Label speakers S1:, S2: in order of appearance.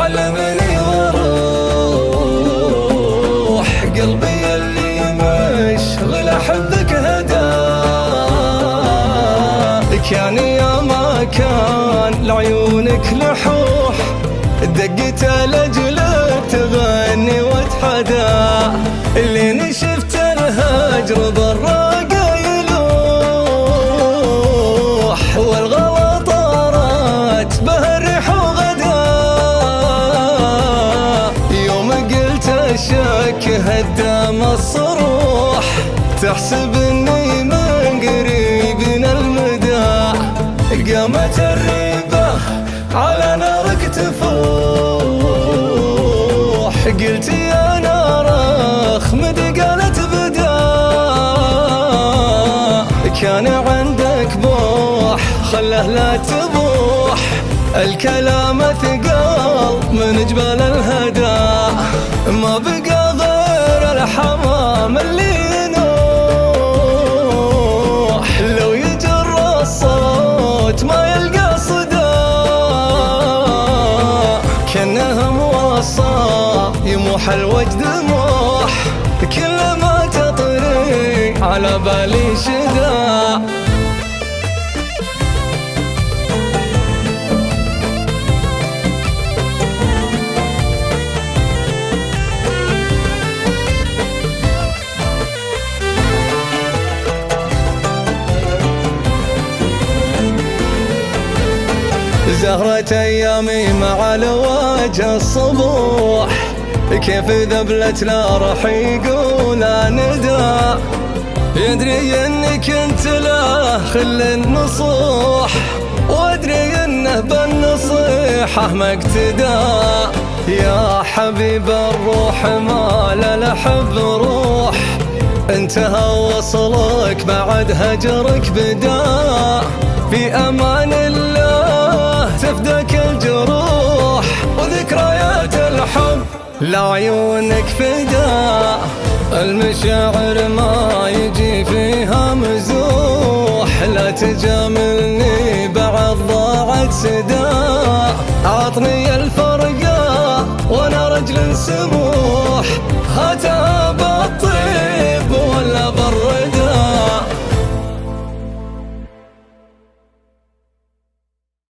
S1: علمني واروح قلبي اللي مشغل احبك هدا. كان يا ما كان لعيونك لحوح دقت لاجلك تغني وتحدى. اللي نشفت الهجر بالراقة يلوح والغلا طارت به الريح وغدا. يوم قلت الشك هدام الصروح تحسب اني من قريب المدى. قامت الريبة على نارك تفوح قلت يا نار اخمد قالت بدا. كان عندك بوح خله لا تبوح الكلام ثقال من جبال الهدى. ما بقى غير الحمام اللي ينوح لو يجر الصوت ما يلقى صدى. كأنه موصى يموح الوجد موح كل ما تطري على بالي شدا. زهرة أيامي مع الوجه الصبوح كيف ذبلت لا رح يقول ندى. يدري انك انت له خل النصوح وادري انه بالنصيحة ما اقتدى. يا حبيب الروح ما للحب روح انتهى وصلك بعد هجرك بدا. في امان الله تفدك الجروح وذكريات الحب لعيونك فدا. المشاعر ما يجي فيها مزوح لا تجاملني بعد ضاعت سدا. عطني الفرقة وانا رجل سموح هات